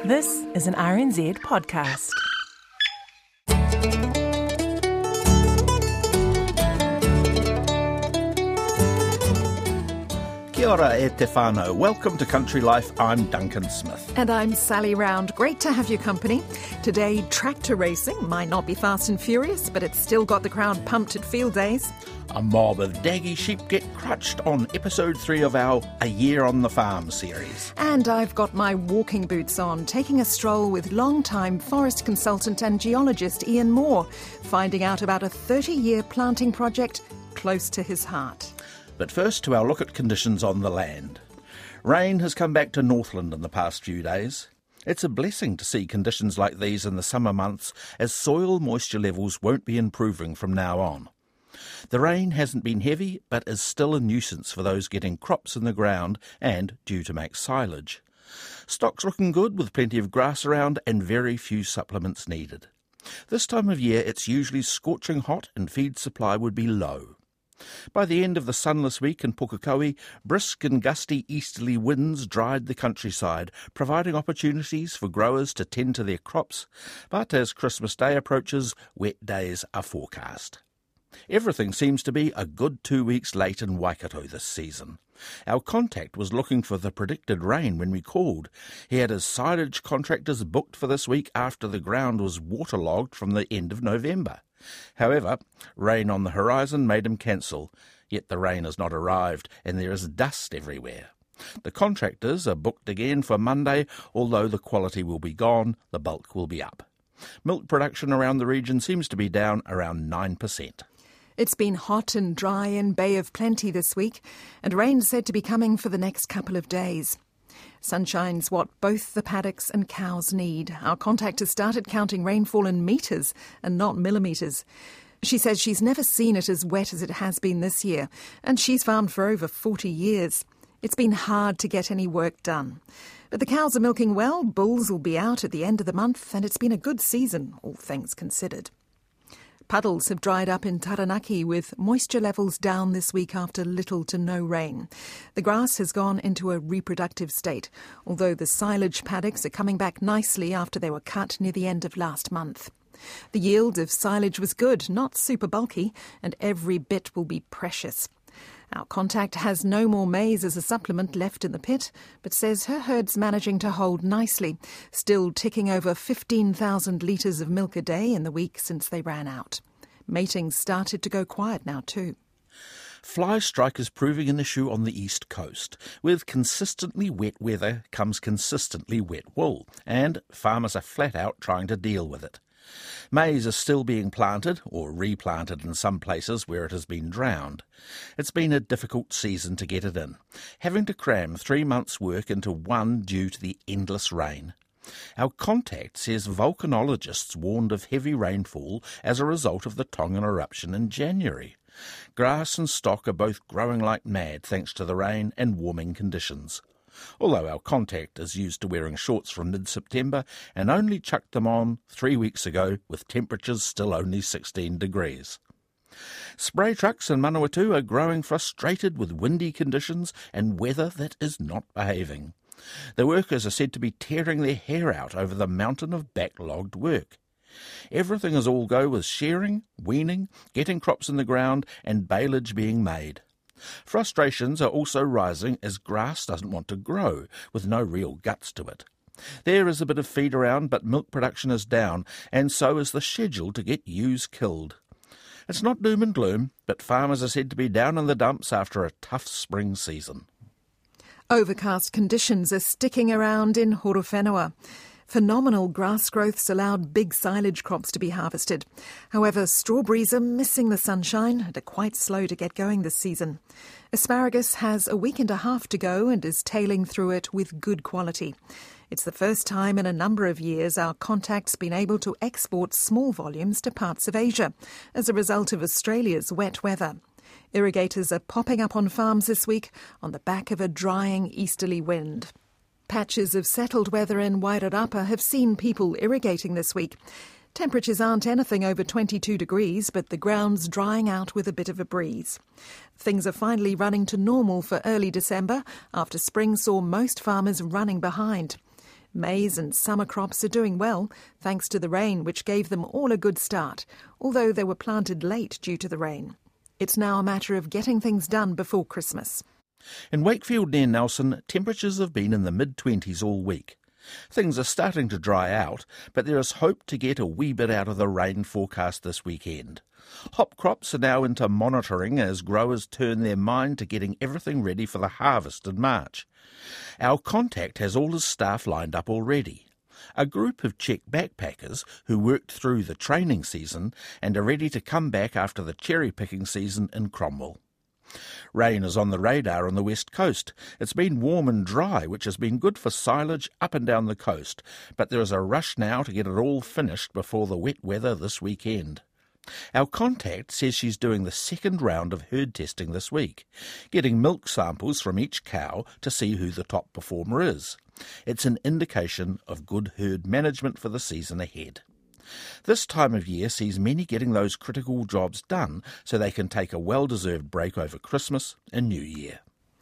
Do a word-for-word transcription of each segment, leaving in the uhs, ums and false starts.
This is an R N Z podcast. Kia ora e te whānau. Welcome to Country Life. I'm Duncan Smith. And I'm Sally Round. Great to have your company. Today, tractor racing might not be fast and furious, but it's still got the crowd pumped at field days. A mob of daggy sheep get crutched on episode three of our A Year on the Farm series. And I've got my walking boots on, taking a stroll with long-time forest consultant and geologist Ian Moore, finding out about a thirty-year planting project close to his heart. But first to our look at conditions on the land. Rain has come back to Northland in the past few days. It's a blessing to see conditions like these in the summer months, as soil moisture levels won't be improving from now on. The rain hasn't been heavy, but is still a nuisance for those getting crops in the ground and due to make silage. Stock's looking good with plenty of grass around and very few supplements needed. This time of year it's usually scorching hot and feed supply would be low. By the end of the sunless week in Pukekohe, brisk and gusty easterly winds dried the countryside, providing opportunities for growers to tend to their crops, but as Christmas Day approaches, wet days are forecast. Everything seems to be a good two weeks late in Waikato this season. Our contact was looking for the predicted rain when we called. He had his silage contractors booked for this week after the ground was waterlogged from the end of November. However, rain on the horizon made him cancel, yet the rain has not arrived and there is dust everywhere. The contractors are booked again for Monday, although the quality will be gone, the bulk will be up. Milk production around the region seems to be down around nine percent. It's been hot and dry in Bay of Plenty this week, and rain's said to be coming for the next couple of days. Sunshine's what both the paddocks and cows need. Our contact has started counting rainfall in metres and not millimetres. She says she's never seen it as wet as it has been this year, and she's farmed for over forty years. It's been hard to get any work done. But the cows are milking well, bulls will be out at the end of the month, and it's been a good season, all things considered. Puddles have dried up in Taranaki with moisture levels down this week after little to no rain. The grass has gone into a reproductive state, although the silage paddocks are coming back nicely after they were cut near the end of last month. The yield of silage was good, not super bulky, and every bit will be precious. Our contact has no more maize as a supplement left in the pit, but says her herd's managing to hold nicely, still ticking over fifteen thousand litres of milk a day in the week since they ran out. Mating's started to go quiet now too. Fly strike is proving an issue on the east coast. With consistently wet weather comes consistently wet wool, and farmers are flat out trying to deal with it. Maize is still being planted, or replanted in some places where it has been drowned. It's been a difficult season to get it in, having to cram three months' work into one due to the endless rain. Our contact says volcanologists warned of heavy rainfall as a result of the Tongan eruption in January. Grass and stock are both growing like mad thanks to the rain and warming conditions. Although our contact is used to wearing shorts from mid-September and only chucked them on three weeks ago with temperatures still only sixteen degrees. Spray trucks in Manawatu are growing frustrated with windy conditions and weather that is not behaving. The workers are said to be tearing their hair out over the mountain of backlogged work. Everything is all go with shearing, weaning, getting crops in the ground and baleage being made. Frustrations are also rising as grass doesn't want to grow, with no real guts to it. There is a bit of feed around, but milk production is down, and so is the schedule to get ewes killed. It's not doom and gloom, but farmers are said to be down in the dumps after a tough spring season. Overcast conditions are sticking around in Horowhenua. Phenomenal grass growths allowed big silage crops to be harvested. However, strawberries are missing the sunshine and are quite slow to get going this season. Asparagus has a week and a half to go and is tailing through it with good quality. It's the first time in a number of years our contact's been able to export small volumes to parts of Asia as a result of Australia's wet weather. Irrigators are popping up on farms this week on the back of a drying easterly wind. Patches of settled weather in Wairarapa have seen people irrigating this week. Temperatures aren't anything over twenty-two degrees, but the ground's drying out with a bit of a breeze. Things are finally running to normal for early December after spring saw most farmers running behind. Maize and summer crops are doing well, thanks to the rain which gave them all a good start, although they were planted late due to the rain. It's now a matter of getting things done before Christmas. In Wakefield near Nelson, temperatures have been in the mid-twenties all week. Things are starting to dry out, but there is hope to get a wee bit out of the rain forecast this weekend. Hop crops are now into monitoring as growers turn their mind to getting everything ready for the harvest in March. Our contact has all his staff lined up already. A group of Czech backpackers who worked through the training season and are ready to come back after the cherry-picking season in Cromwell. Rain is on the radar on the west coast. It's been warm and dry, which has been good for silage up and down the coast, but there is a rush now to get it all finished before the wet weather this weekend. Our contact says she's doing the second round of herd testing this week, getting milk samples from each cow to see who the top performer is. It's an indication of good herd management for the season ahead. This time of year sees many getting those critical jobs done so they can take a well-deserved break over Christmas and New Year.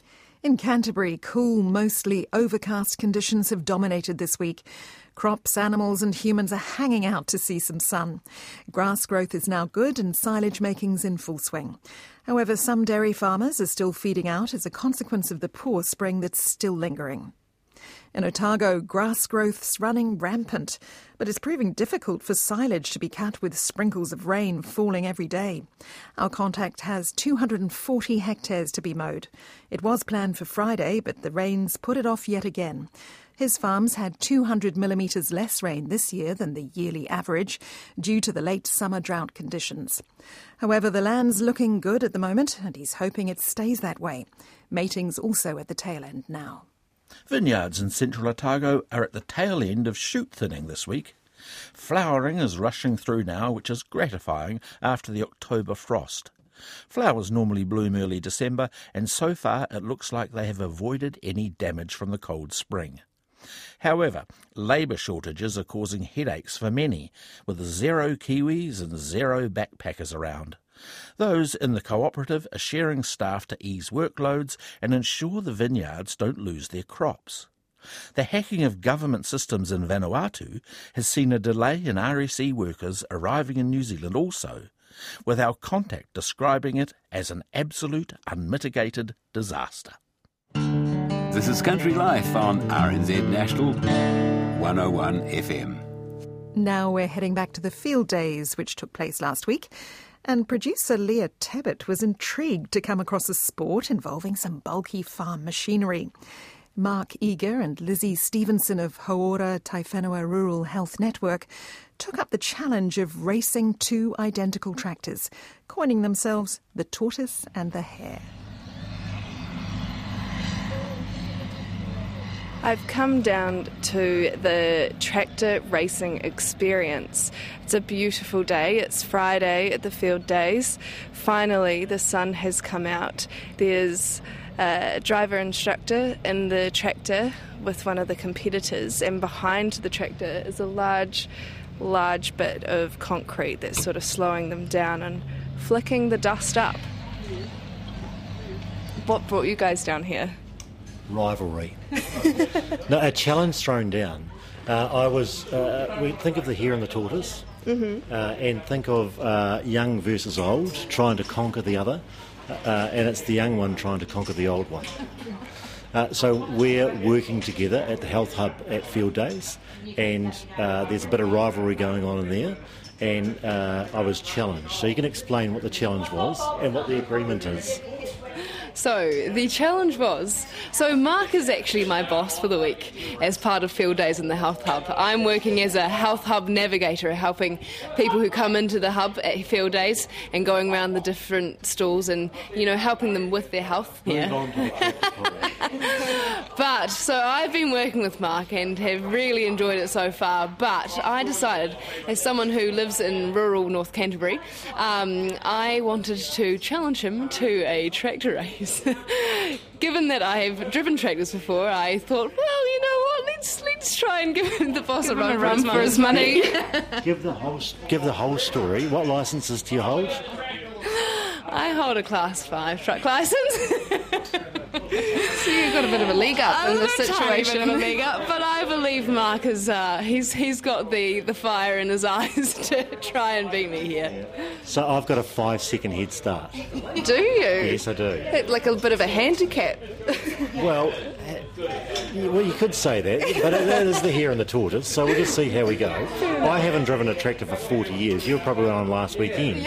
In Canterbury, cool, mostly overcast conditions have dominated this week. Crops, animals and humans are hanging out to see some sun. Grass growth is now good and silage making's in full swing. However, some dairy farmers are still feeding out as a consequence of the poor spring that's still lingering. In Otago, grass growth's running rampant, but it's proving difficult for silage to be cut with sprinkles of rain falling every day. Our contact has two hundred forty hectares to be mowed. It was planned for Friday, but the rains put it off yet again. His farms had two hundred millimetres less rain this year than the yearly average due to the late summer drought conditions. However, the land's looking good at the moment, and he's hoping it stays that way. Mating's also at the tail end now. Vineyards in central Otago are at the tail end of shoot thinning this week. Flowering is rushing through now, which is gratifying after the October frost. Flowers normally bloom early December, and so far it looks like they have avoided any damage from the cold spring. However, labour shortages are causing headaches for many, with zero Kiwis and zero backpackers around. Those in the cooperative are sharing staff to ease workloads and ensure the vineyards don't lose their crops. The hacking of government systems in Vanuatu has seen a delay in R S E workers arriving in New Zealand also, with our contact describing it as an absolute unmitigated disaster. This is Country Life on R N Z National one oh one F M. Now we're heading back to the field days which took place last week. And producer Leah Tabbett was intrigued to come across a sport involving some bulky farm machinery. Mark Eager and Lizzie Stevenson of Hauora Taiwhenua Rural Health Network took up the challenge of racing two identical tractors, coining themselves the tortoise and the hare. I've come down to the tractor racing experience. It's a beautiful day. It's Friday at the field days. Finally, the sun has come out. There's a driver instructor in the tractor with one of the competitors, and behind the tractor is a large, large bit of concrete that's sort of slowing them down and flicking the dust up. What brought you guys down here? Rivalry. No, a challenge thrown down. Uh, I was, uh, we think of the hare and the tortoise, mm-hmm. uh, and think of uh, young versus old, trying to conquer the other, uh, and it's the young one trying to conquer the old one. Uh, so we're working together at the Health Hub at Field Days, and uh, there's a bit of rivalry going on in there, and uh, I was challenged. So you can explain what the challenge was and what the agreement is. So the challenge was, so Mark is actually my boss for the week as part of Field Days in the Health Hub. I'm working as a Health Hub navigator, helping people who come into the hub at Field Days and going around the different stalls and, you know, helping them with their health. Yeah. But, so I've been working with Mark and have really enjoyed it so far, but I decided, as someone who lives in rural North Canterbury, um, I wanted to challenge him to a tractor race. Given that I've driven tractors before, I thought, well, you know what, let's let's try and give the boss give a run, a run for his money. give the whole give the whole story. What licences do you hold? I hold a Class five truck licence. So you've got a bit of a leg up in this situation. A bit of a leg up, but I've believe Mark is, uh, he's he's got the, the fire in his eyes to try and beat me here. So I've got a five-second head start. Do you? Yes, I do. Like a bit of a handicap. Well, uh, well, you could say that, but that is the hare and the tortoise, so we'll just see how we go. I haven't driven a tractor for forty years. You were probably on last weekend.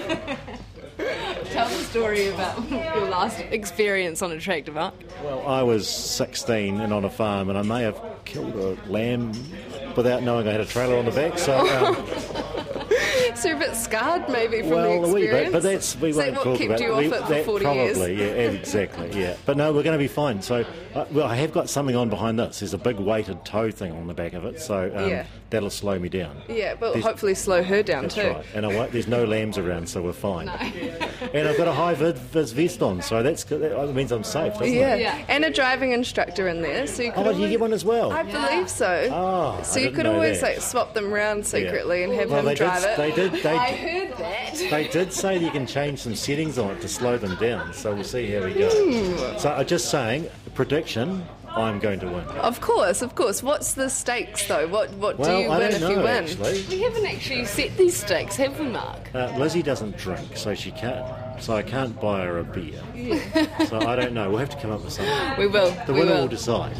Tell the story about your last experience on a tractor, Mark. Well, I was sixteen and on a farm, and I may have killed a lamb without knowing I had a trailer on the back, so... Um, So you're a bit scarred maybe from well, the a wee experience? bit, but that's we Is won't that what talk kept about you we, off it for that forty probably, years? yeah, exactly, yeah. But no, we're going to be fine. So, uh, well, I have got something on behind this. There's a big weighted tow thing on the back of it, so um, Yeah. that'll slow me down. Yeah, but There's- hopefully slow her down That's too. right. And I won't, there's no lambs around, so we're fine. And I've got a high vid, vis vest on, so that's good. That means I'm safe, doesn't Yeah. it? Yeah. And a driving instructor in there, so you could Oh, do you always- get one as well? I believe so. Oh, so I you didn't could know always that. like swap them around secretly Yeah. and have well, him they drive did, it. They did. They, I heard that. They did say you can change some settings on it to slow them down, so we'll see how we go. Hmm. So I'm just saying, prediction, I'm going to win. Of course, of course. What's the stakes though? What what Well, do you I win don't if know, you win? actually. We haven't actually set these stakes, have we, Mark? Uh, Lizzie doesn't drink, so she can't. So I can't buy her a beer. So I don't know. We'll have to come up with something. We will. The we winner will. will decide.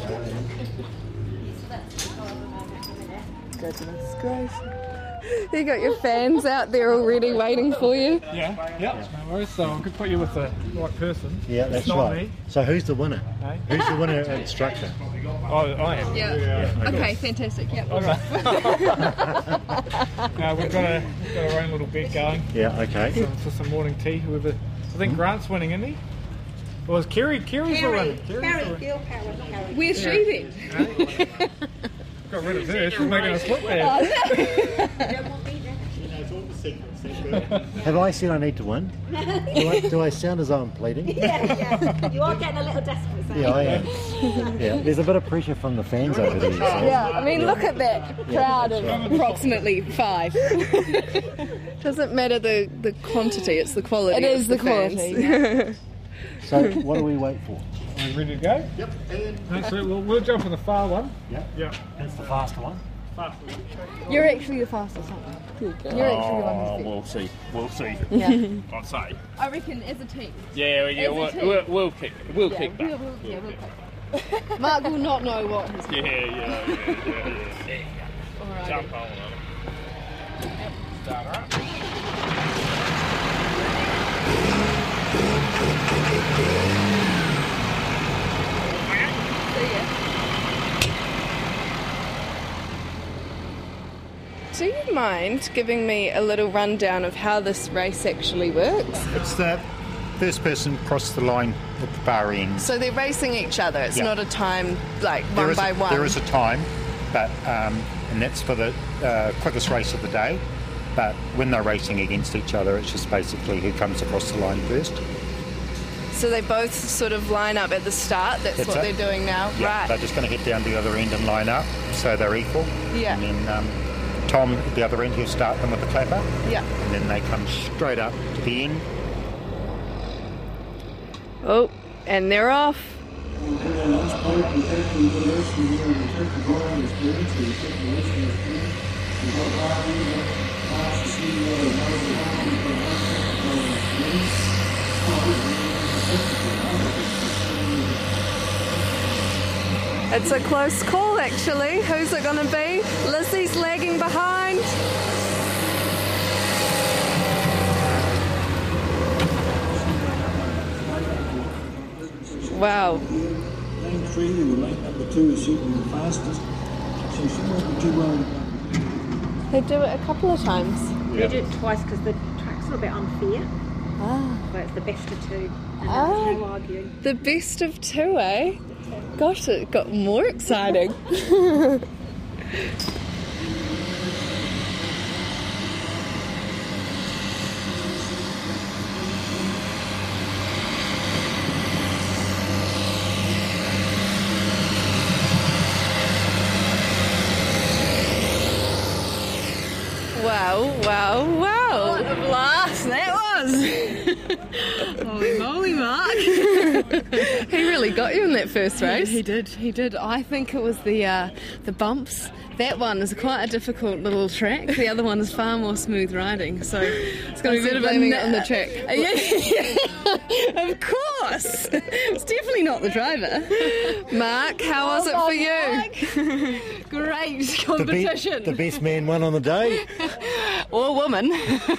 Goodness gracious. You got your fans out there already waiting for you. Yeah, yeah, no worries. So I could put you with the right person. Yeah, It's that's not right. me. So who's the winner? Hey? Who's the winner instructor? Oh, I am. Yeah. Yeah, Okay, fantastic. Yep. No, we've got, a, we've got our own little bet going Yeah, okay. for, for some morning tea. Whoever, I think Grant's winning, isn't he? Or is Kerry? Kerry's the winner. Kerry's the winner. Where's she then? Got rid of her. She's making us look bad. Have I said I need to win? Do I, do I sound as though I'm pleading? Yeah, yeah. You are getting a little desperate. So. Yeah, I am. Yeah, there's a bit of pressure from the fans over there. So. Yeah, I mean, look at that crowd of approximately five. Doesn't matter the, the quantity, it's the quality. It is of the fans. quality. So what do we wait for? Are we ready to go? Yep. That's it. We'll, we'll jump on the far one. Yeah, Yeah. that's the faster one. You're actually the fastest one. You're actually the one who's we'll see. We'll see. Yeah. I'd say. I reckon as a team. Yeah, yeah. As a We'll, team. we'll, we'll kick. We'll Yeah, kick we'll, back. we'll, yeah, we'll kick. Mark will not know what he's Yeah, yeah, yeah, yeah, yeah. There you go. Alright. Jump on it. Start her up. Do you mind giving me a little rundown of how this race actually works? It's the first person across the line at the far end. So they're racing each other. It's Yeah. not a time like There one is by a, one. There is a time, but um, and that's for the uh, quickest race of the day. But when they're racing against each other, it's just basically who comes across the line first. So they both sort of line up at the start. That's, That's what it. they're doing now, Yeah, they're right? just going to head down the other end and line up, so they're equal. Yeah. And then um, Tom at the other end, he'll start them with the clapper, Yeah. and then they come straight up to the end. Oh, and they're off. It's a close call, actually. Who's it going to be? Lizzie's lagging behind. Wow. Lane three or lane number two is shooting the fastest, so she won't be too worried about it. They do it a couple of times. They do it twice because the track's a little bit unfair. Ah. But it's the best of two. And Ah. there's no arguing. The best of two, eh? Gosh, it got more exciting. Wow, wow, wow. What a blast that was! Holy moly, Mark. He really got you in that first race. He did, he did. I think it was the uh, the bumps. That one is quite a difficult little track. The other one is far more smooth riding, so it's going to be a bit of a blaming it on the track. Yeah, of course. It's definitely not the driver. Mark, how was it for you? Great The, competition. be- the best man won on the day. Or woman.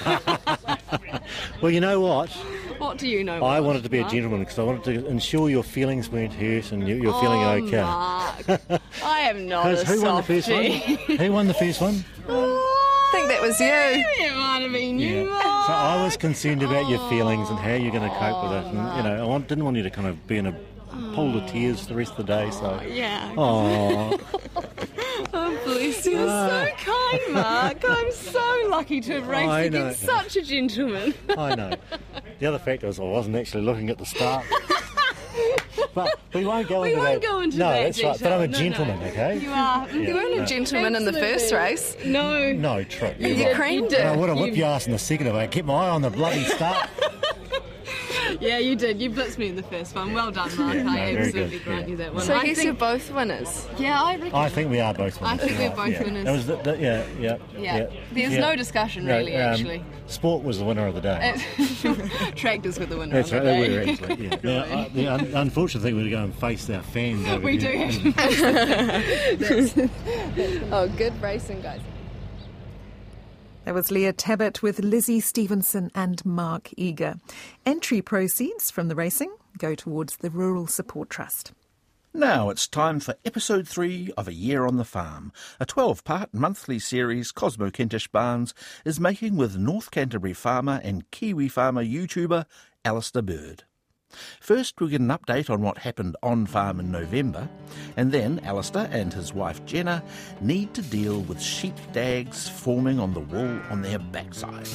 Well, you know what? What do you know? I Mark? wanted to be a Mark? gentleman because I wanted to ensure your feelings weren't hurt and you, you're Oh, feeling okay. Mark. I am not a Who's- Who won the first one? softie. Who won the first one? I think that was you. It might have been you, So Mark. I was concerned about your feelings and how you're going to cope with it. And, you know, I want, didn't want you to kind of be in a pool of tears the rest of the day. So, Yeah. oh, Oh, bless you. You're so kind, Mark. I'm so lucky to have raced I know. against such a gentleman. I know. The other fact was I wasn't actually looking at the start. But we won't go We into won't that. go into no, that that's right. But I'm a detail. No, gentleman, no. okay? You are. Yeah. You weren't a No. gentleman in the first race. No. No, true. You, You're you right. creamed And I it. would have whipped your ass in the second if I kept my eye on the bloody start. Yeah, you did. You blitzed me in the first one. Well done, Mark. Yeah, no, I very absolutely good, grant yeah. you that one. So I I guess think, you're both winners. yeah, I reckon. I think we are both winners. I think you're we're right, both yeah. winners. It was the, the, yeah, yeah, Yeah. yeah. There's yeah. no discussion, No, really, um, actually. Sport was the winner of the day. Tractors were the winner. That's of right, the they were day. actually. Yeah. Now, uh, the un- unfortunate thing, we go and face our fans over We do here. actually. Oh, good racing, guys. There was Leah Tabbett with Lizzie Stevenson and Mark Eager. Entry proceeds from the racing go towards the Rural Support Trust. Now it's time for episode three of A Year on the Farm, a twelve-part monthly series Cosmo Kentish Barnes is making with North Canterbury farmer and Kiwi farmer YouTuber Alistair Bird. First, we get an update on what happened on farm in November, and then Alistair and his wife Jenna need to deal with sheep dags forming on the wool on their backsides.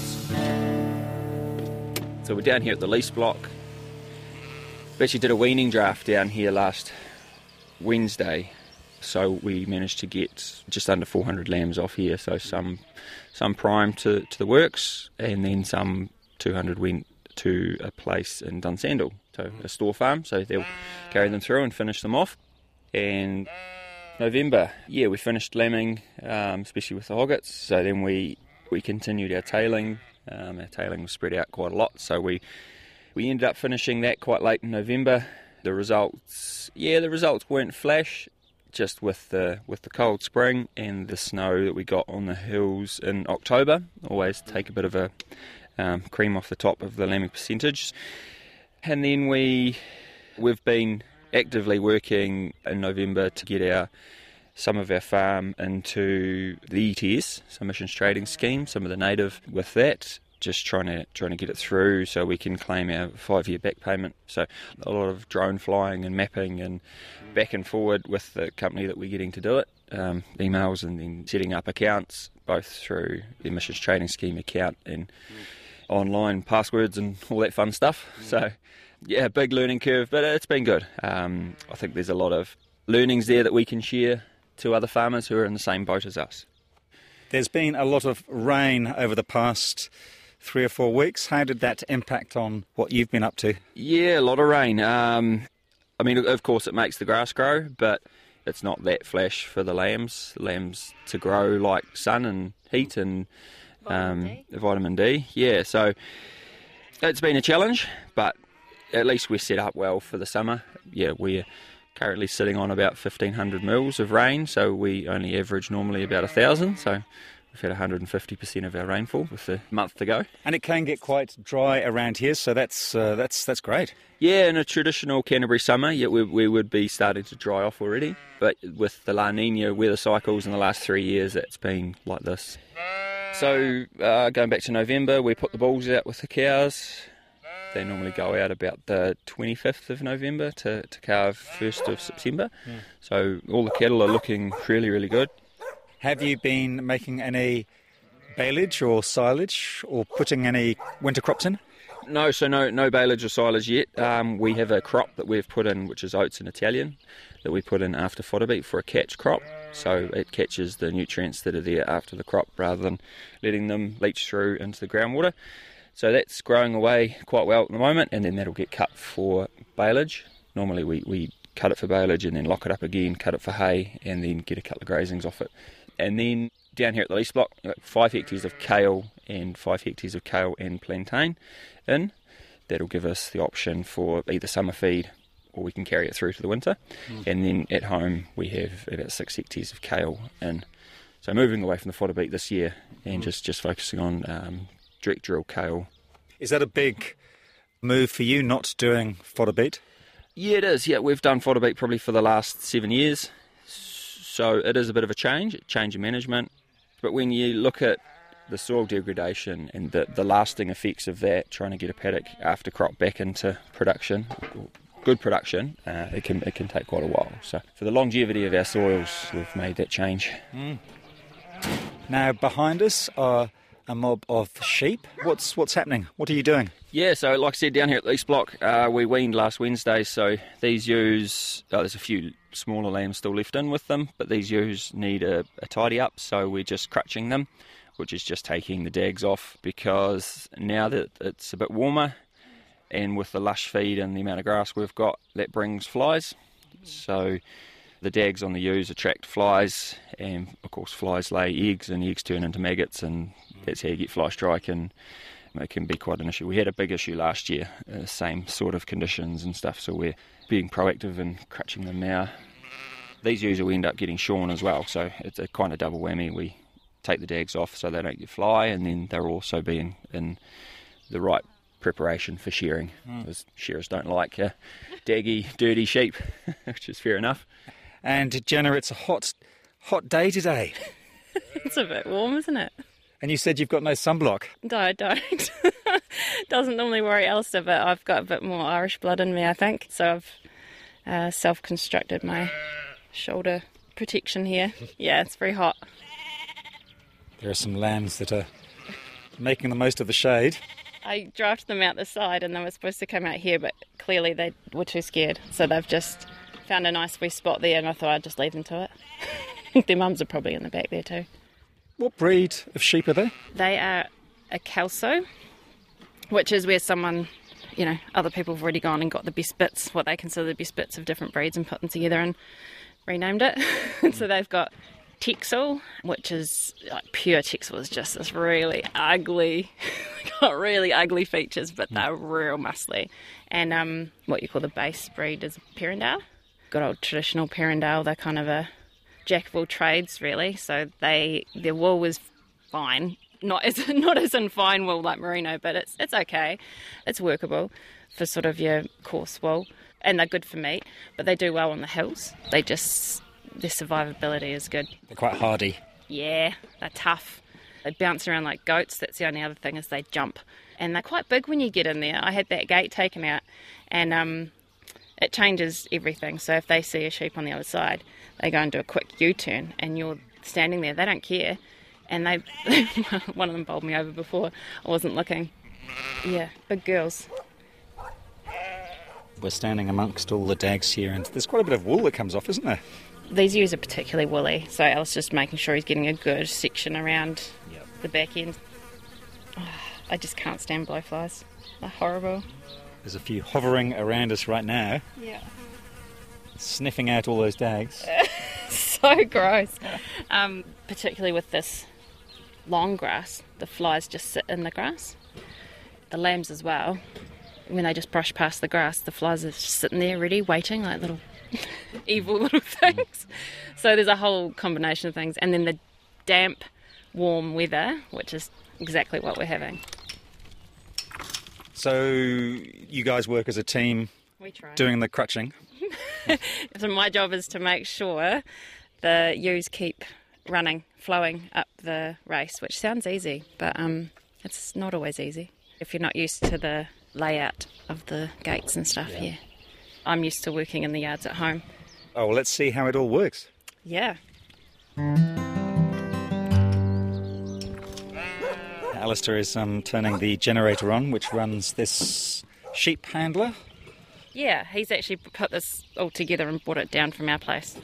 So we're down here at the lease block. We actually did a weaning draft down here last Wednesday, so we managed to get just under four hundred lambs off here, so some some prime to, to the works, and then some two hundred went to a place in Dunsandel, so a store farm, so they'll carry them through and finish them off. And November, yeah, we finished lambing, um, especially with the hoggets, so then we, we continued our tailing. Um, our tailing was spread out quite a lot, so we we ended up finishing that quite late in November. The results, yeah, the results weren't flash, just with the with the cold spring and the snow that we got on the hills in October. Always take a bit of a um, cream off the top of the lambing percentage. And then we we've been actively working in November to get our some of our farm into the E T S, so Emissions Trading Scheme, some of the native with that. Just trying to trying to get it through so we can claim our five-year back payment. So a lot of drone flying and mapping and back and forward with the company that we're getting to do it. Um, emails and then setting up accounts, both through the Emissions Trading Scheme account and online passwords and all that fun stuff. So yeah, big learning curve, but it's been good. Um, I think there's a lot of learnings there that we can share to other farmers who are in the same boat as us. There's been a lot of rain over the past three or four weeks. How did that impact on what you've been up to? Yeah, a lot of rain. Um, I mean, of course, it makes the grass grow, but it's not that flash for the lambs. The lambs to grow like sun and heat and um, vitamin D. Vitamin D. Yeah, so it's been a challenge, but at least we're set up well for the summer. Yeah, we're currently sitting on about fifteen hundred mils of rain, so we only average normally about one thousand, so we've had one hundred fifty percent of our rainfall with a month to go. And it can get quite dry around here, so that's uh, that's that's great. Yeah, in a traditional Canterbury summer, yeah, we, we would be starting to dry off already, but with the La Nina weather cycles in the last three years, it's been like this. So uh, going back to November, we put the bulls out with the cows. They normally go out about the twenty-fifth of November to, to calve first of September. Yeah. So all the cattle are looking really, really good. Have you been making any baleage or silage or putting any winter crops in? No, so no no baleage or silage yet. Um, we have a crop that we've put in, which is oats and Italian, that we put in after fodder beet for a catch crop. So it catches the nutrients that are there after the crop rather than letting them leach through into the groundwater. So that's growing away quite well at the moment, and then that'll get cut for baleage. Normally we, we cut it for baleage and then lock it up again, cut it for hay, and then get a couple of grazings off it. And then down here at the lease block, five hectares of kale and five hectares of kale and plantain in. That'll give us the option for either summer feed or we can carry it through to the winter. Mm. And then at home we have about six hectares of kale in. So moving away from the fodder beet this year and mm. just, just focusing on um, direct drill kale. Is that a big move for you, not doing fodder beet? Yeah, it is. Yeah, we've done fodder beet probably for the last seven years. So it is a bit of a change, change in management. But when you look at the soil degradation and the, the lasting effects of that, trying to get a paddock after crop back into production, good production, uh, it can it can take quite a while. So for the longevity of our soils, we've made that change. Mm. Now behind us are a mob of sheep. What's what's happening? What are you doing? Yeah, so like I said, down here at the East Block, uh, we weaned last Wednesday, so these ewes, oh, there's a few smaller lambs still left in with them, but these ewes need a, a tidy up, so we're just crutching them, which is just taking the dags off, because now that it's a bit warmer, and with the lush feed and the amount of grass we've got, that brings flies. So the dags on the ewes attract flies, and of course flies lay eggs, and eggs turn into maggots, and that's how you get fly strike, and it can be quite an issue. We had a big issue last year, uh, same sort of conditions and stuff, so we're being proactive and crutching them now. These ewes will end up getting shorn as well, so it's a kind of double whammy. We take the dags off so they don't get fly, and then they're also being in the right preparation for shearing, because mm. shearers don't like uh, daggy, dirty sheep, which is fair enough. And Jenna, it's a hot, hot day today. It's a bit warm, isn't it? And you said you've got no sunblock. No, I don't. Doesn't normally worry Alistair, but I've got a bit more Irish blood in me, I think. So I've uh, self-constructed my shoulder protection here. Yeah, it's very hot. There are some lambs that are making the most of the shade. I drafted them out the side and they were supposed to come out here, but clearly they were too scared. So they've just found a nice wee spot there, and I thought I'd just leave them to it. Their mums are probably in the back there too. What breed of sheep are they? They are a Kelso, which is where someone, you know, other people have already gone and got the best bits, what they consider the best bits of different breeds, and put them together and renamed it. So they've got Texel, which is like pure Texel, is just this really ugly, got really ugly features, but they're real muscly. And um, what you call the base breed is Perrindale. Good old traditional Perrindale. They're kind of a jack of all trades, really. So they their wool is fine, not as not as in fine wool like merino, but it's it's okay. It's workable for sort of your coarse wool, and they're good for meat. But they do well on the hills. They just their survivability is good. They're quite hardy. Yeah, they're tough. They bounce around like goats. That's the only other thing, is they jump, and they're quite big when you get in there. I had that gate taken out, and um, it changes everything. So if they see a sheep on the other side, they go and do a quick U-turn, and you're standing there. They don't care, and they one of them bowled me over before I wasn't looking. Yeah, big girls. We're standing amongst all the dags here, and there's quite a bit of wool that comes off, isn't there? These ewes are particularly woolly, so Alice just making sure he's getting a good section around yep. the back end. Oh, I just can't stand blowflies. They're horrible. There's a few hovering around us right now. Yeah. Sniffing out all those dags. So gross. Um, particularly with this long grass, the flies just sit in the grass. The lambs as well. When they just brush past the grass, the flies are just sitting there ready, waiting, like little evil little things. So there's a whole combination of things. And then the damp, warm weather, which is exactly what we're having. So you guys work as a team we try. doing the crutching? So my job is to make sure the ewes keep running, flowing up the race, which sounds easy, but um, it's not always easy if you're not used to the layout of the gates and stuff. Yeah. yeah. I'm used to working in the yards at home. Oh, well, let's see how it all works. Yeah. Alistair is um, turning the generator on, which runs this sheep handler. Yeah, he's actually put this all together and brought it down from our place.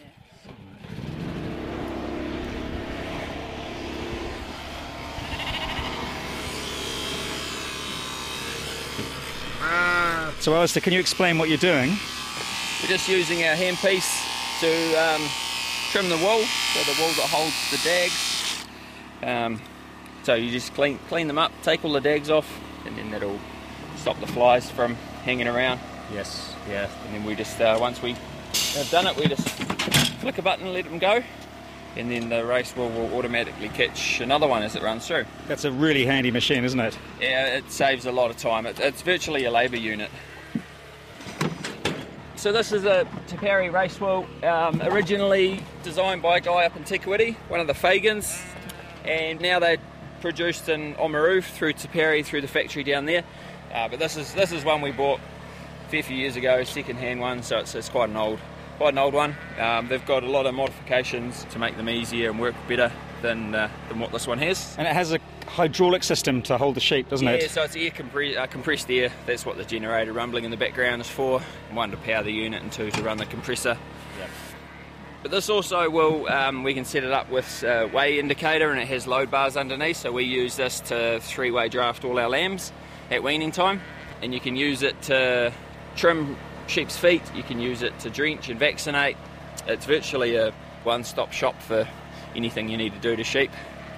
So Alistair, can you explain what you're doing? We're just using our handpiece to um, trim the wool, so the wool that holds the dags. Um, so you just clean clean them up, take all the dags off, and then that'll stop the flies from hanging around. Yes, yeah. And then we just, uh, once we have done it, we just flick a button and let them go. And then the race will, will automatically catch another one as it runs through. That's a really handy machine, isn't it? Yeah, it saves a lot of time. It, it's virtually a labour unit. So this is a Te Parry race wheel, um, originally designed by a guy up in Te Kuiti, one of the Fagans, and now they're produced in Oamaru through Te Parry, through the factory down there. Uh, but this is this is one we bought a fair few years ago, second-hand one, so it's, it's quite an old quite an old one. Um, they've got a lot of modifications to make them easier and work better than uh, than what this one has. And it has a hydraulic system to hold the sheep, doesn't yeah, it? Yeah, so it's air compre- uh, compressed air. That's what the generator rumbling in the background is for. One, to power the unit, and two, to run the compressor. Yep. But this also will, um, we can set it up with a weigh indicator, and it has load bars underneath, so we use this to three-way draft all our lambs at weaning time. And you can use it to trim sheep's feet, you can use it to drench and vaccinate. It's virtually a one-stop shop for anything you need to do to sheep.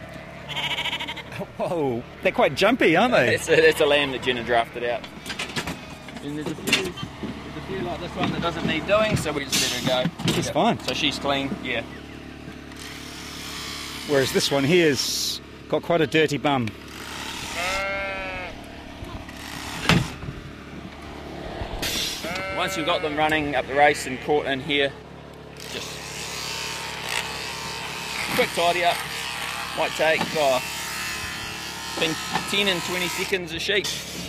Whoa, they're quite jumpy, aren't they? It's a, it's a lamb that Jenna drafted out. And there's a few, there's a few like this one that doesn't need doing, so we just let her go. She's yep. fine. So she's clean, yeah. Whereas this one here's got quite a dirty bum. Once you've got them running up the race and caught in here, just quick tidy up. Might take oh, between ten and twenty seconds a sheep.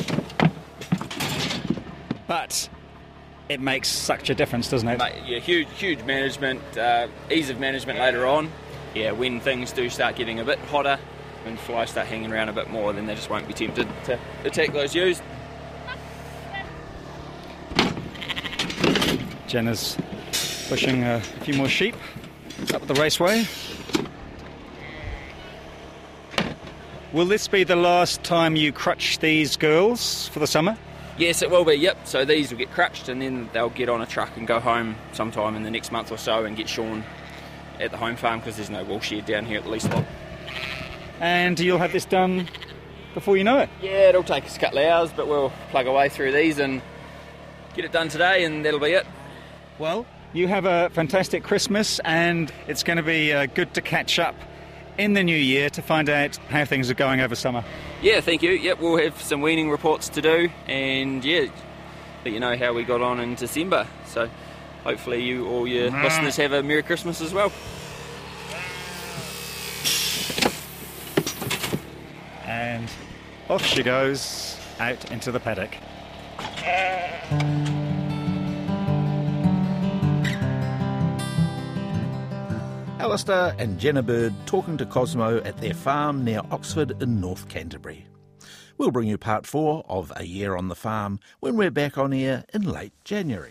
But it makes such a difference, doesn't it? Yeah, huge, huge management, uh, ease of management later on. Yeah, when things do start getting a bit hotter and flies start hanging around a bit more, then they just won't be tempted to attack those ewes. Jenna's pushing a few more sheep up the raceway. Will this be the last time you crutch these girls for the summer? Yes, it will be, yep. So these will get crutched and then they'll get on a truck and go home sometime in the next month or so and get shorn at the home farm because there's no wool shed down here at the least lot. And you'll have this done before you know it? Yeah, it'll take us a couple of hours, but we'll plug away through these and get it done today and that'll be it. Well, you have a fantastic Christmas and it's going to be uh, good to catch up in the new year to find out how things are going over summer. Yeah, thank you. Yep, we'll have some weaning reports to do and yeah, let you know how we got on in December. So hopefully you all your mm. listeners have a Merry Christmas as well. And off she goes out into the paddock. Alistair and Jenna Bird talking to Cosmo at their farm near Oxford in North Canterbury. We'll bring you part four of A Year on the Farm when we're back on air in late January.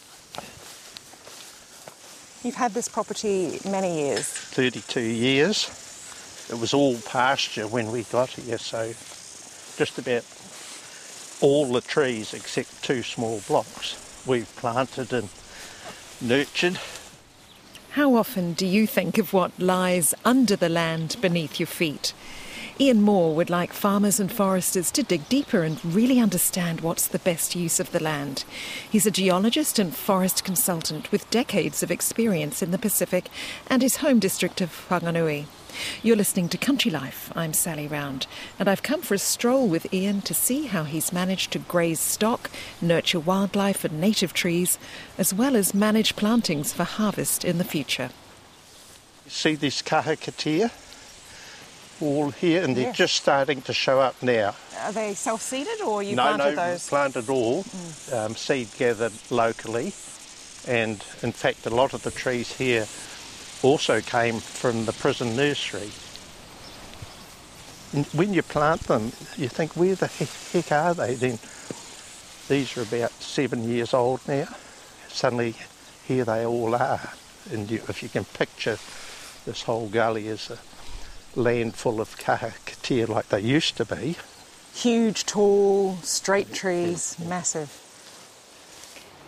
You've had this property many years. thirty-two years. It was all pasture when we got here, so just about all the trees except two small blocks we've planted and nurtured. How often do you think of what lies under the land beneath your feet? Ian Moore would like farmers and foresters to dig deeper and really understand what's the best use of the land. He's a geologist and forest consultant with decades of experience in the Pacific and his home district of Whanganui. You're listening to Country Life. I'm Sally Round, and I've come for a stroll with Ian to see how he's managed to graze stock, nurture wildlife and native trees, as well as manage plantings for harvest in the future. You see this kahikatea all here, and they're yes. just starting to show up now. Are they self-seeded or you no, planted no, those? planted all, mm. um, seed gathered locally, and in fact a lot of the trees here also came from the prison nursery. And when you plant them, you think, where the heck are they? Then these are about seven years old now. Suddenly, here they all are. And you, if you can picture this whole gully as a land full of kahikatea like they used to be. Huge, tall, straight trees, yeah. Massive.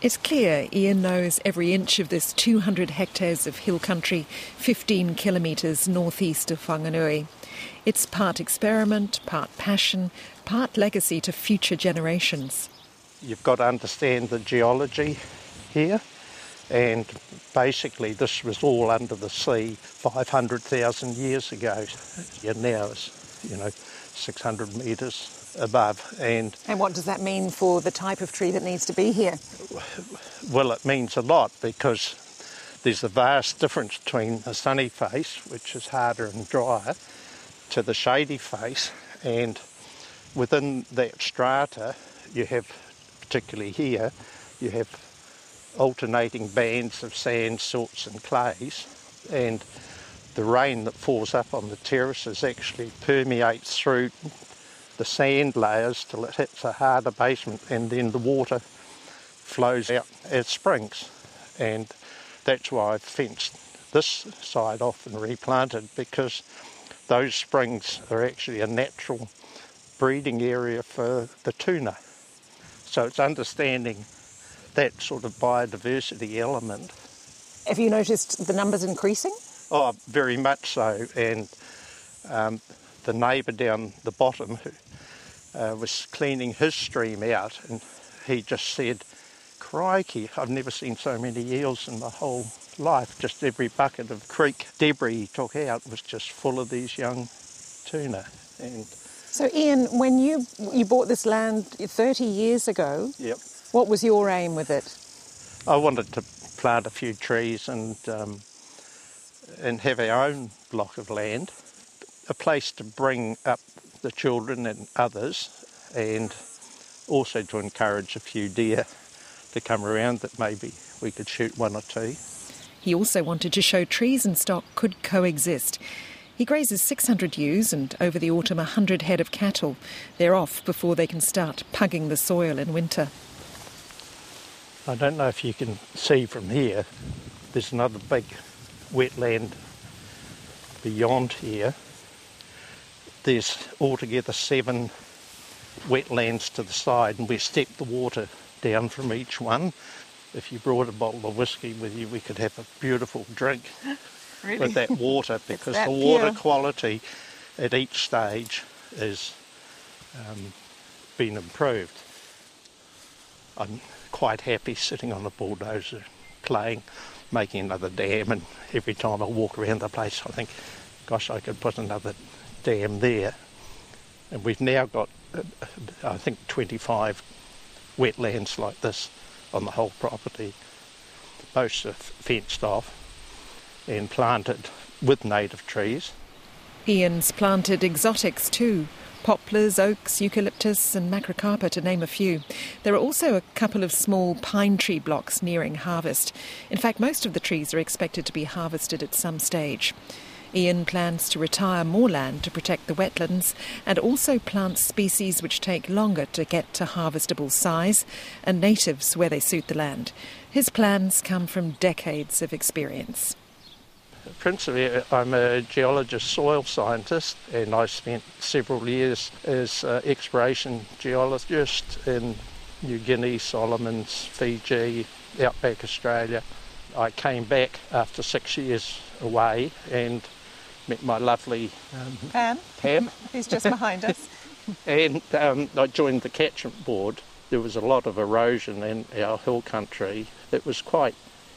It's clear Ian knows every inch of this two hundred hectares of hill country, fifteen kilometres northeast of Whanganui. It's part experiment, part passion, part legacy to future generations. You've got to understand the geology here, and basically this was all under the sea five hundred thousand years ago. Yeah, now it's, you know, six hundred metres above. And And what does that mean for the type of tree that needs to be here? Well, it means a lot, because there's a vast difference between the sunny face, which is harder and drier, to the shady face, and within that strata you have, particularly here, you have alternating bands of sand, silts and clays, and the rain that falls up on the terraces actually permeates through the sand layers till it hits a harder basement, and then the water flows out as springs. And that's why I've fenced this side off and replanted, because those springs are actually a natural breeding area for the tuna. So it's understanding that sort of biodiversity element. Have you noticed the numbers increasing? Oh, very much so. And um, the neighbour down the bottom who uh, was cleaning his stream out, and he just said, crikey, I've never seen so many eels in my whole life. Just every bucket of creek debris he took out was just full of these young tuna. And So Ian, when you you bought this land thirty years ago, yep. What was your aim with it? I wanted to plant a few trees and um, and have our own block of land, a place to bring up the children and others, and also to encourage a few deer to come around that maybe we could shoot one or two. He also wanted to show trees and stock could coexist. He grazes six hundred ewes and over the autumn one hundred head of cattle. They're off before they can start pugging the soil in winter. I don't know if you can see from here, there's another big wetland beyond here. There's altogether seven wetlands to the side, and we stepped the water down from each one. If you brought a bottle of whiskey with you, we could have a beautiful drink really? with that water, because that the water pure? quality at each stage has um, been improved. I'm quite happy sitting on a bulldozer, playing, making another dam, and every time I walk around the place I think, gosh, I could put another dam there. And we've now got, uh, I think, twenty-five wetlands like this on the whole property. Most are fenced off and planted with native trees. Ian's planted exotics too. Poplars, oaks, eucalyptus and macrocarpa, to name a few. There are also a couple of small pine tree blocks nearing harvest. In fact, most of the trees are expected to be harvested at some stage. Ian plans to retire more land to protect the wetlands and also plant species which take longer to get to harvestable size and natives where they suit the land. His plans come from decades of experience. Principally, I'm a geologist, soil scientist, and I spent several years as an exploration geologist in New Guinea, Solomons, Fiji, outback Australia. I came back after six years away and met my lovely um, Pam, Pam. who's just behind us. And um, I joined the catchment board. There was a lot of erosion in our hill country. It was quite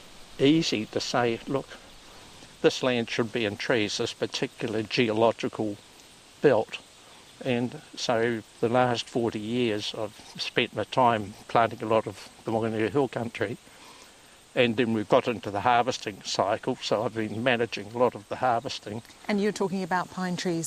easy to say, look, this land should be in trees, this particular geological belt. And so the last forty years I've spent my time planting a lot of the Whanganui hill country, and then we've got into the harvesting cycle, so I've been managing a lot of the harvesting. And you're talking about pine trees?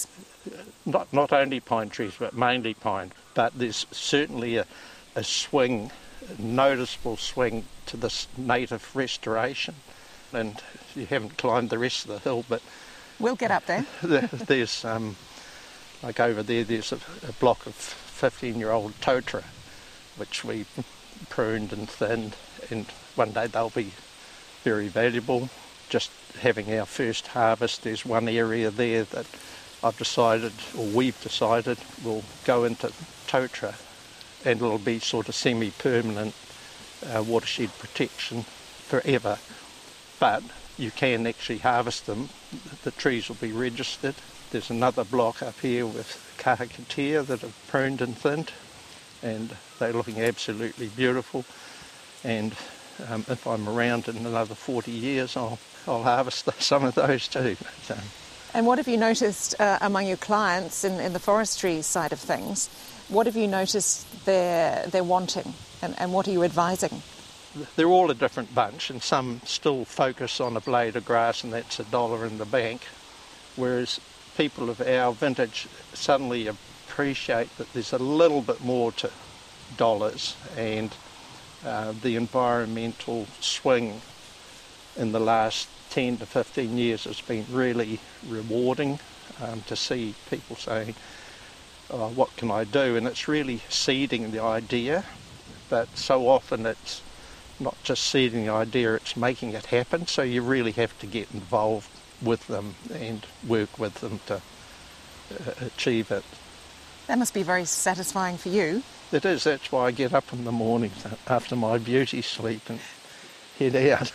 Not not only pine trees, but mainly pine. But there's certainly a, a swing, a noticeable swing to this native restoration. And you haven't climbed the rest of the hill, but we'll get up there. There's, um, like over there, there's a, a block of fifteen-year-old totara, which we pruned and thinned, and one day they'll be very valuable. Just having our first harvest, there's one area there that I've decided, or we've decided, will go into totara, and it'll be sort of semi-permanent uh, watershed protection forever, but you can actually harvest them. The trees will be registered. There's another block up here with kahikatea that are pruned and thinned, and they're looking absolutely beautiful. And um, if I'm around in another forty years, I'll, I'll harvest some of those too. So. And what have you noticed uh, among your clients in, in the forestry side of things? What have you noticed they're, they're wanting, and, and what are you advising? They're all a different bunch, and some still focus on a blade of grass and that's a dollar in the bank, whereas people of our vintage suddenly appreciate that there's a little bit more to dollars, and uh, the environmental swing in the last ten to fifteen years has been really rewarding, um, to see people saying, oh, what can I do? And it's really seeding the idea, but so often it's not just seeding the idea, it's making it happen, so you really have to get involved with them and work with them to uh, achieve it. That must be very satisfying for you. It is. That's why I get up in the morning after my beauty sleep and head out.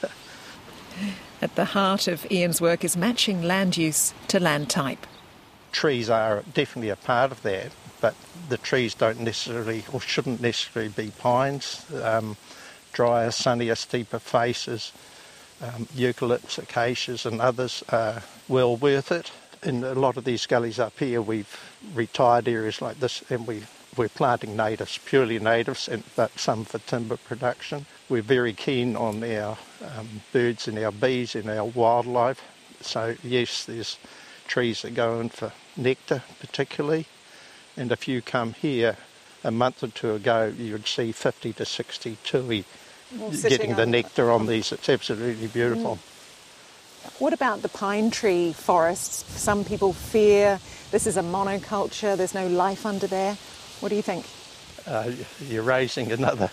At the heart of Ian's work is matching land use to land type. Trees are definitely a part of that, but the trees don't necessarily or shouldn't necessarily be pines. Um, drier, sunnier, steeper faces, um, eucalypts, acacias and others are well worth it. In a lot of these gullies up here we've retired areas like this, and we, we're planting natives, purely natives, and, but some for timber production. We're very keen on our um, birds and our bees and our wildlife, so yes, there's trees that go in for nectar particularly, and if you come here a month or two ago you'd see fifty to sixty tui getting the nectar on these. It's absolutely beautiful. Mm. What about the pine tree forests? Some people fear this is a monoculture, there's no life under there. What do you think? Uh, you're raising another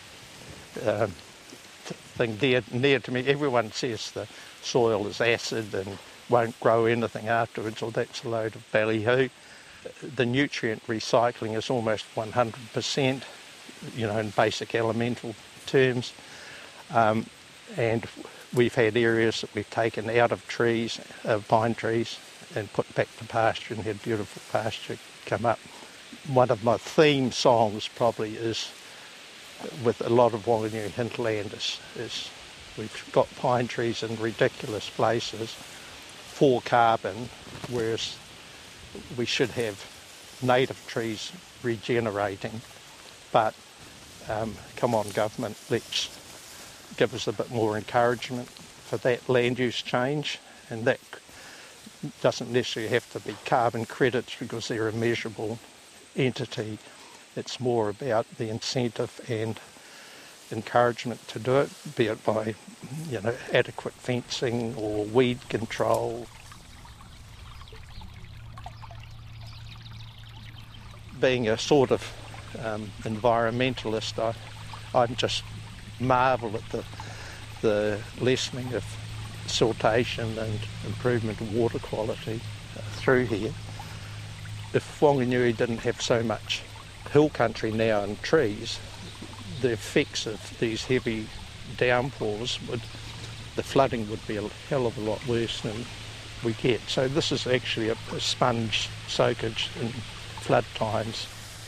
um, thing dear, near to me. Everyone says the soil is acid and won't grow anything afterwards, or that's a load of ballyhoo. The nutrient recycling is almost one hundred percent, you know, in basic elemental terms. Um, and we've had areas that we've taken out of trees, uh, pine trees, and put back to pasture and had beautiful pasture come up. One of my theme songs probably is, with a lot of Whanganui hinterland, is, is we've got pine trees in ridiculous places for carbon, whereas we should have native trees regenerating. But um, come on, government, let's give us a bit more encouragement for that land use change, and that doesn't necessarily have to be carbon credits because they're a measurable entity. It's more about the incentive and encouragement to do it, be it by, you know, adequate fencing or weed control. Being a sort of um, environmentalist, I, I just marvel at the, the lessening of siltation and improvement of water quality uh, through here. If Whanganui didn't have so much hill country now and trees, the effects of these heavy downpours would, the flooding would be a hell of a lot worse than we get. So this is actually a, a sponge soakage in flood times.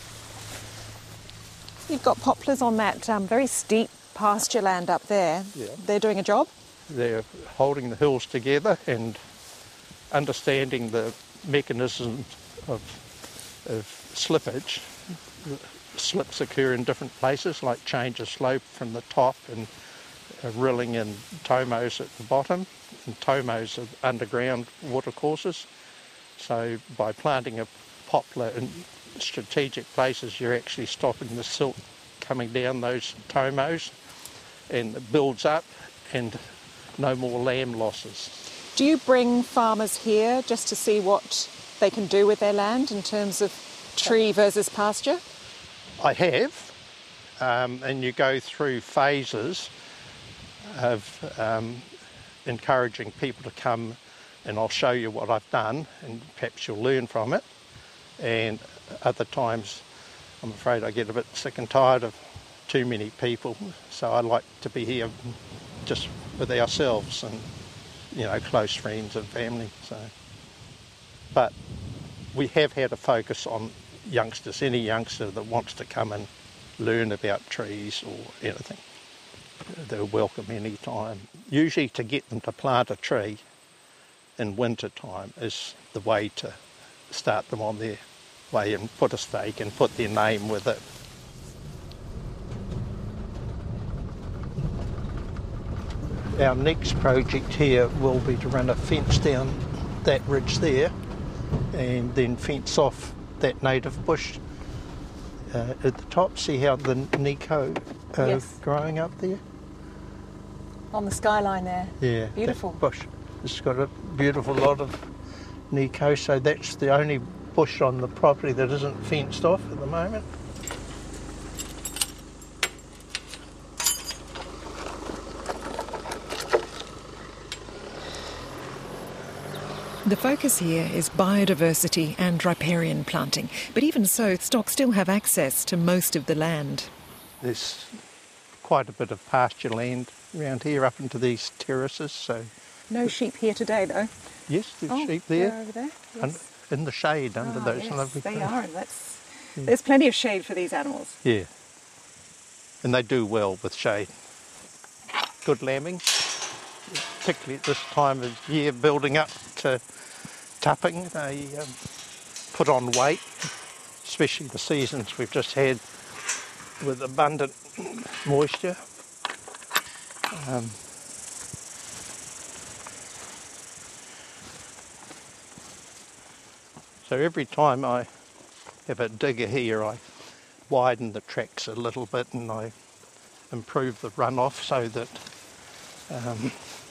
You've got poplars on that um, very steep pasture land up there. Yeah. They're doing a job? They're holding the hills together and understanding the mechanisms of, of slippage. Slips occur in different places, like change of slope from the top and uh, rilling and tomos at the bottom. And tomos are underground watercourses. So by planting a poplar in strategic places, you're actually stopping the silt coming down those tomos, and it builds up and no more lamb losses. Do you bring farmers here just to see what they can do with their land in terms of tree versus pasture? I have, um, and you go through phases of um, encouraging people to come, and I'll show you what I've done and perhaps you'll learn from it. And other times I'm afraid I get a bit sick and tired of too many people, so I like to be here just with ourselves and, you know, close friends and family. So, but we have had a focus on youngsters, any youngster that wants to come and learn about trees or anything. They're welcome any time. Usually to get them to plant a tree in winter time is the way to start them on their way and put a stake and put their name with it. Our next project here will be to run a fence down that ridge there and then fence off that native bush uh, at the top. See how the Nico uh, Yes. growing up there? On the skyline there. Yeah. Beautiful. That bush. It's got a beautiful lot of Nico, so that's the only bush on the property that isn't fenced off at the moment. The focus here is biodiversity and riparian planting, but even so, stock still have access to most of the land. There's quite a bit of pasture land around here up into these terraces, so No sheep here today, though. yes, there's Oh, sheep there. they're over there. And Yes. in the shade under Ah, those yes, lovely they trees. are. And that's, there's plenty of shade for these animals. Yeah. And they do well with shade. Good lambing, particularly at this time of year, building up to tupping. They um, put on weight, especially the seasons we've just had with abundant moisture. Um, so every time I have a digger here, I widen the tracks a little bit and I improve the runoff so that um,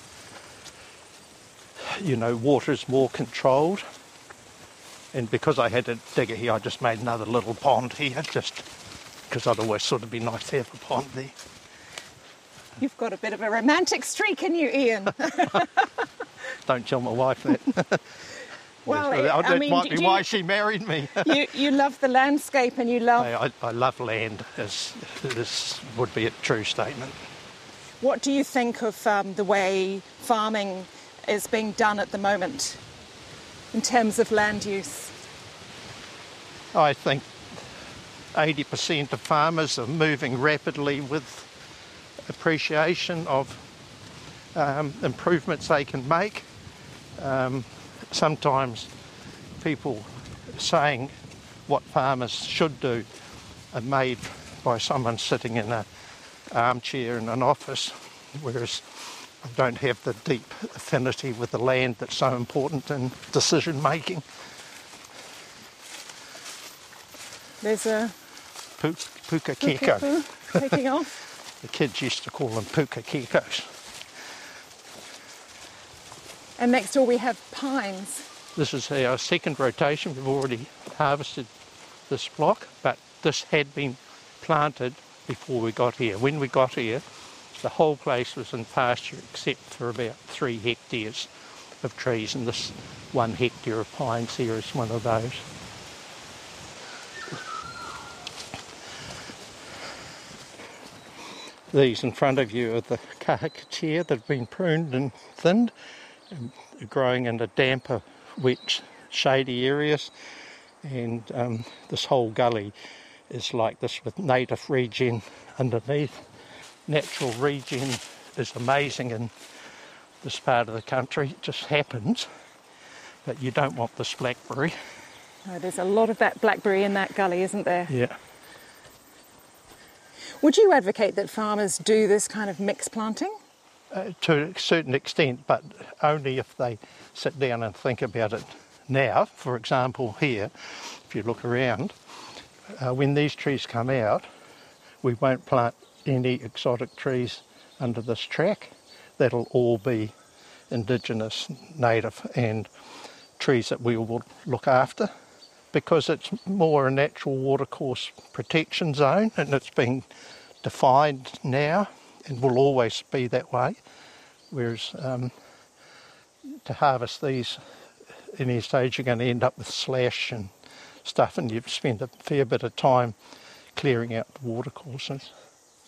you know, water is more controlled. And because I had a digger here, I just made another little pond here, just because otherwise sort of be nice to have a pond there. You've got a bit of a romantic streak in you, Ian. Don't tell my wife that. Well, Yes, I that mean, might do be you- why she married me. you, you love the landscape and you love... I, I, I love land, as this would be a true statement. What do you think of um, the way farming is being done at the moment in terms of land use? I think eighty percent of farmers are moving rapidly with appreciation of um, improvements they can make. Um, sometimes people saying what farmers should do are made by someone sitting in an armchair in an office, whereas I don't have the deep affinity with the land that's so important in decision making. There's a Pu- puka keko. Pukapu taking off. The kids used to call them puka kekos. And next door we have pines. This is our second rotation. We've already harvested this block, but this had been planted before we got here. When we got here, the whole place was in pasture except for about three hectares of trees, and this one hectare of pines here is one of those. These in front of you are the kahikatea that have been pruned and thinned, and they're growing in the damper, wet, shady areas. And um, this whole gully is like this with native regen underneath. Natural regen is amazing in this part of the country. It just happens, but you don't want this blackberry. Oh, there's a lot of that blackberry in that gully, isn't there? Yeah. Would you advocate that farmers do this kind of mix planting? Uh, to a certain extent, but only if they sit down and think about it now. For example, here, if you look around, uh, when these trees come out, we won't plant any exotic trees under this track. That'll all be indigenous, native, and trees that we will look after, because it's more a natural watercourse protection zone, and it's being defined now and will always be that way. Whereas um, to harvest these in any stage, you're going to end up with slash and stuff, and you've spent a fair bit of time clearing out the watercourses.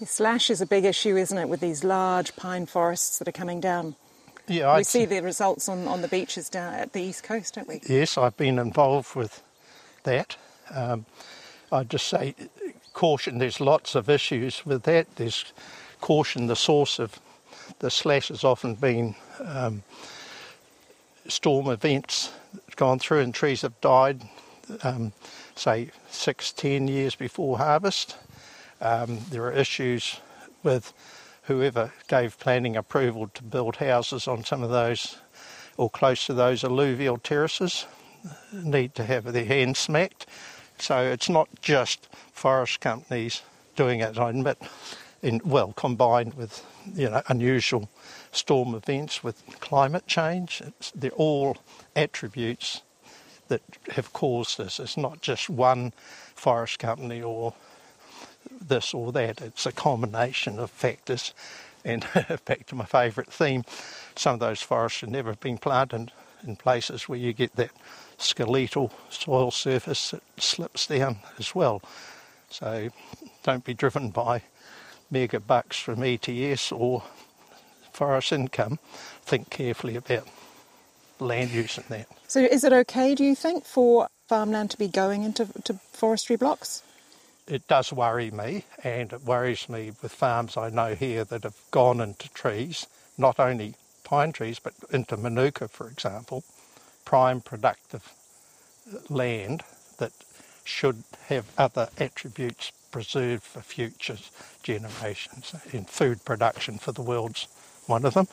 Slash is a big issue, isn't it, with these large pine forests that are coming down? Yeah, we I'd see the results on, on the beaches down at the east coast, don't we? Yes, I've been involved with that. Um, I'd just say caution, there's lots of issues with that. There's caution, the source of the slash has often been um, storm events gone through and trees have died, um, say, six, ten years before harvest. Um, there are issues with whoever gave planning approval to build houses on some of those or close to those alluvial terraces need to have their hands smacked. So it's not just forest companies doing it, I admit, in, well, combined with, you know, unusual storm events with climate change. It's, they're all attributes that have caused this. It's not just one forest company or this or that. It's a combination of factors. And back to my favourite theme, some of those forests should never have been planted in places where you get that skeletal soil surface that slips down as well. So don't be driven by mega bucks from E T S or forest income. Think carefully about land use and that. So is it okay, do you think, for farmland to be going into to forestry blocks? It does worry me, and it worries me with farms I know here that have gone into trees, not only pine trees, but into manuka, for example, prime productive land that should have other attributes preserved for future generations, and food production for the world's one of them.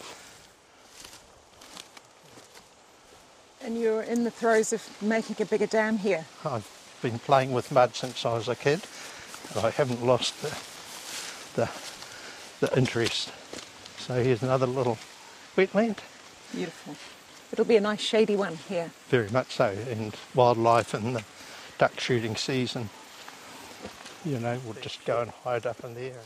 And you're in the throes of making a bigger dam here. I've been playing with mud since I was a kid. I haven't lost the, the, the interest. So here's another little wetland. Beautiful. It'll be a nice shady one here. Very much so, and wildlife in the duck shooting season, you know, will just go and hide up in there.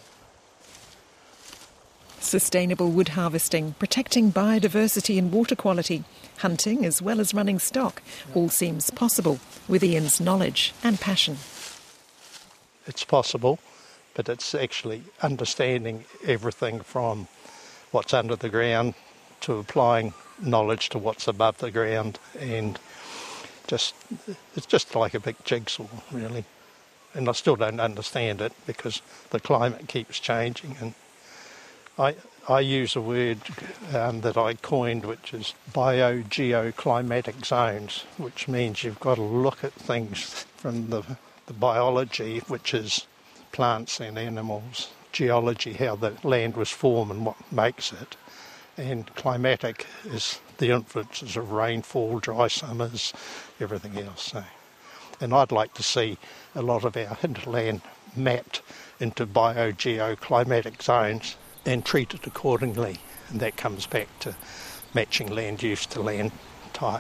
Sustainable wood harvesting, protecting biodiversity and water quality, hunting as well as running stock, all seems possible with Ian's knowledge and passion. It's possible, but it's actually understanding everything from what's under the ground to applying knowledge to what's above the ground, and just it's just like a big jigsaw, really. And I still don't understand it because the climate keeps changing, and I I use a word um, that I coined, which is biogeoclimatic zones, which means you've got to look at things from the, the biology, which is plants and animals, geology, how the land was formed and what makes it, and climatic is the influences of rainfall, dry summers, everything else. So, and I'd like to see a lot of our hinterland mapped into biogeoclimatic zones and treated accordingly, and that comes back to matching land use to land type.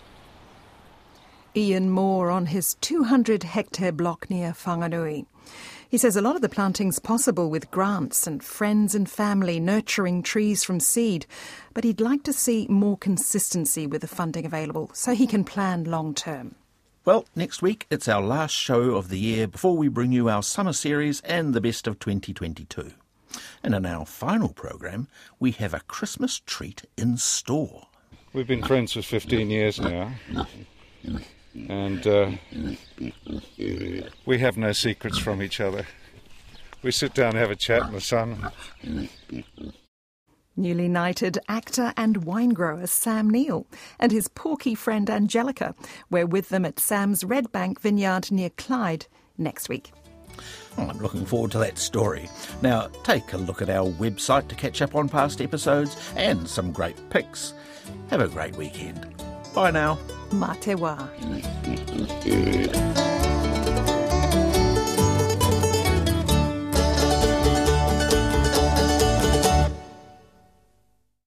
Ian Moore on his two hundred hectare block near Whanganui. He says a lot of the planting's possible with grants and friends and family nurturing trees from seed, but he'd like to see more consistency with the funding available so he can plan long term. Well, next week it's our last show of the year before we bring you our summer series and the best of twenty twenty-two. And in our final programme, we have a Christmas treat in store. We've been friends for fifteen years now, and uh, we have no secrets from each other. We sit down and have a chat in the sun. Newly knighted actor and wine grower Sam Neill and his porky friend Angelica. We're with them at Sam's Red Bank vineyard near Clyde next week. Oh, I'm looking forward to that story. Now, take a look at our website to catch up on past episodes and some great pics. Have a great weekend. Bye now. Mā te wā.